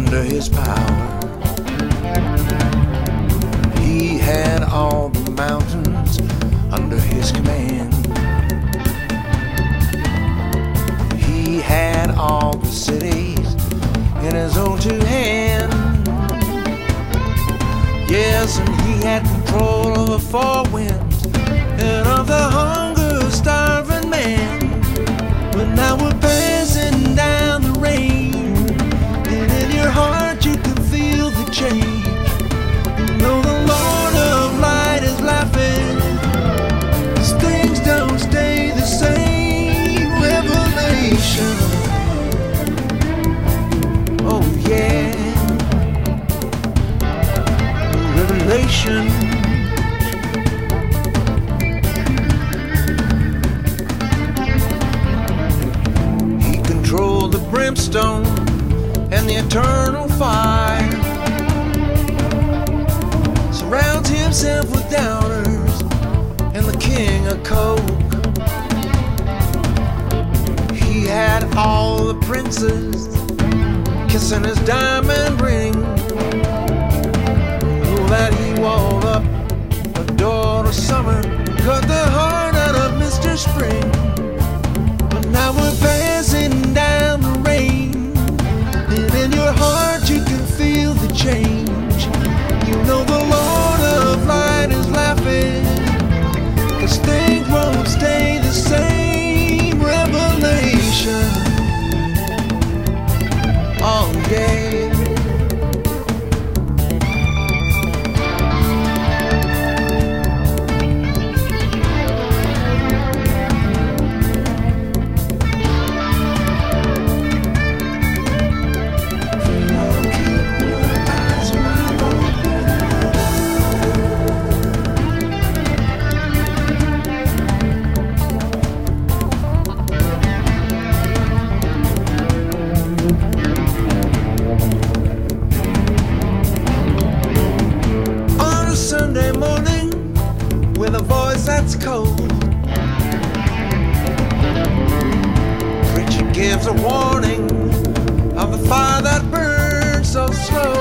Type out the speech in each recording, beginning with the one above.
under his power. He had all the mountains under his command. He had all the cities in his own two hands. Yes, and he had control of the four winds and of the hunger-starving man. But now we're passing down the rain, and in your heart you can feel the change. You know the Lord of light is laughing, 'cause things don't stay the same. Revelation, oh yeah, revelation. He controlled the brimstone and the eternal fire, surrounds himself with doubters and the king of coke. He had all the princes kissing his diamond ring. Oh, that he walled up the door of summer, cut the heart out of Mr. Spring. But now we're passing down the rain, and in your heart you can feel the change. You know the Lord of light is laughing, 'cause things won't stay the same. Revelation, oh yeah. Sunday morning with a voice that's cold, preacher gives a warning of the fire that burns so slow.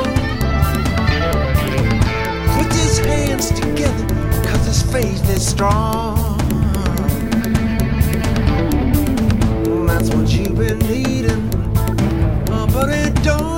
Puts his hands together 'cause his faith is strong. That's what you've been needing, but it don't